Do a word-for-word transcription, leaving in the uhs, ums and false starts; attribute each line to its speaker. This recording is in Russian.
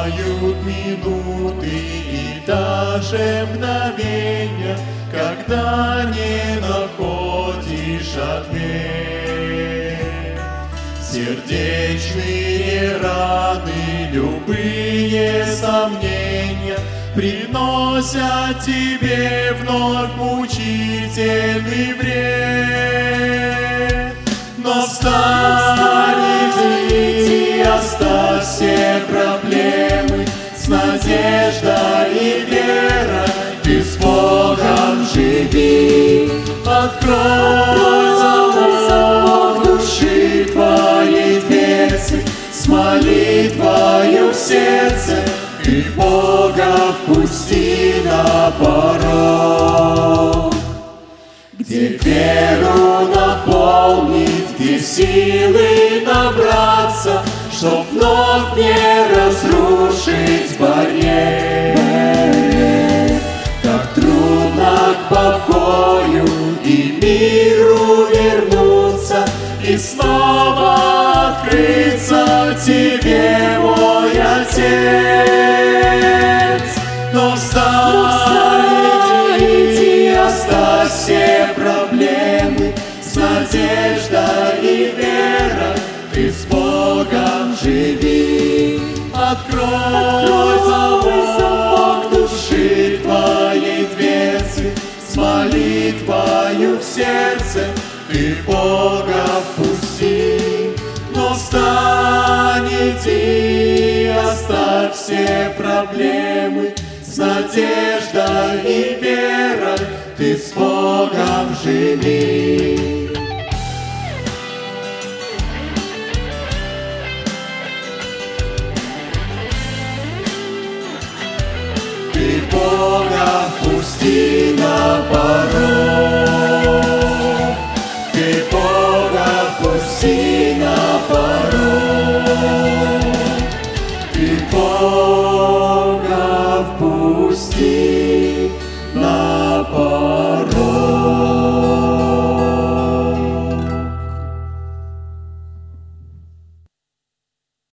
Speaker 1: Бывают минуты и даже мгновения, когда не находишь ответ. Сердечные раны, любые сомнения приносят тебе вновь мучительный вред. Но встань, иди, оставь все проблемы, с надеждой и верой ты с Богом живи. Открой замок души твоей дверцы, с молитвою в сердце ты Бога впусти на порог. Где веру наполнить, где силы набраться, чтоб вновь не разрушить барьер. Так трудно к покою и миру вернуться, и снова открыться тебе, мой Отец. Но встань, иди, оставь все проблемы, с надеждой и верой ты с Богом живи. Открой замок души твоей дверцы, с молитвою в сердце ты Бога впусти. Но встань, иди, оставь все проблемы, с надеждой и верой ты с Богом живи. Ты Бога впусти на порог, ты Бога впусти на порог, ты Бога впусти на